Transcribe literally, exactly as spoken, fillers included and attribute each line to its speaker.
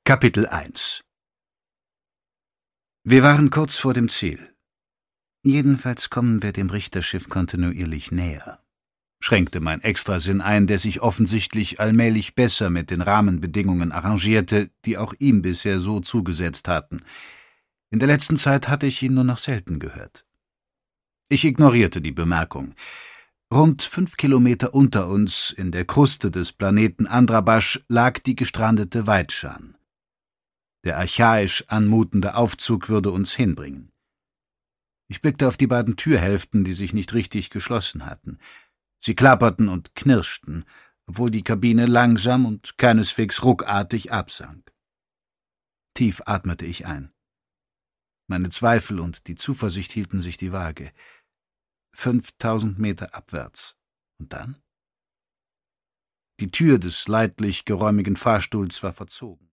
Speaker 1: Kapitel eins. Wir waren kurz vor dem Ziel. »Jedenfalls kommen wir dem Richterschiff kontinuierlich näher«, schränkte mein Extrasinn ein, der sich offensichtlich allmählich besser mit den Rahmenbedingungen arrangierte, die auch ihm bisher so zugesetzt hatten. In der letzten Zeit hatte ich ihn nur noch selten gehört. Ich ignorierte die Bemerkung. Rund fünf Kilometer unter uns, in der Kruste des Planeten Andrabasch, lag die gestrandete Weitschan. Der archaisch anmutende Aufzug würde uns hinbringen. Ich blickte auf die beiden Türhälften, die sich nicht richtig geschlossen hatten. Sie klapperten und knirschten, obwohl die Kabine langsam und keineswegs ruckartig absank. Tief atmete ich ein. Meine Zweifel und die Zuversicht hielten sich die Waage. Fünftausend Meter abwärts. Und dann? Die Tür des leidlich geräumigen Fahrstuhls war verzogen.